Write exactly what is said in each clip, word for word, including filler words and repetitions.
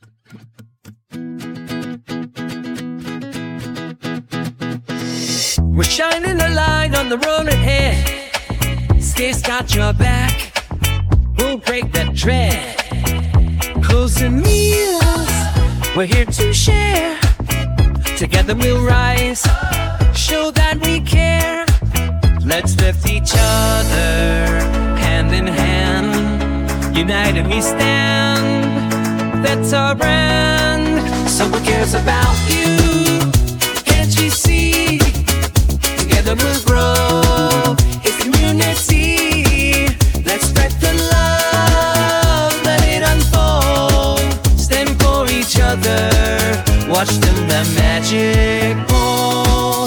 We're shining a light on the road ahead. State's got your back. We'll break that dread. Closing meals, we're here to share. Together we'll rise, show that we care. Let's lift each other, hand in hand. United we stand, that's our brand. Someone cares about you, can't you see? Together we'll grow, it's community. Let's spread the love, let it unfold. Stand for each other, watch them, the magic ball.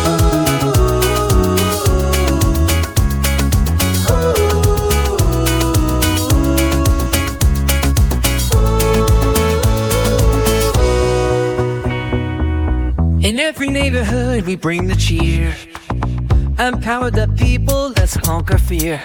In every neighborhood we bring the cheer. Empower the people, let's conquer fear.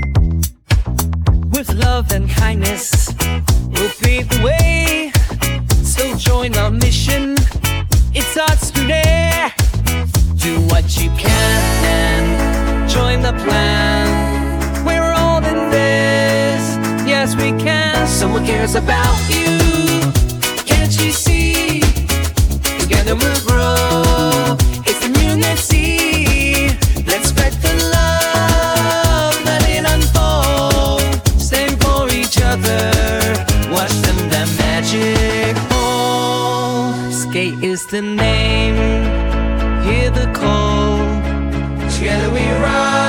With love and kindness, we'll pave the way. So join our mission, it's ours today. Do what you can and join the plan. We're all in this, yes we can. Someone cares about you, can't you see? Together we'll grow, it's community. Let's spread the love, let it unfold. Stand for each other, watch them, the magic ball. Skate is the name, hear the call. Together we rise.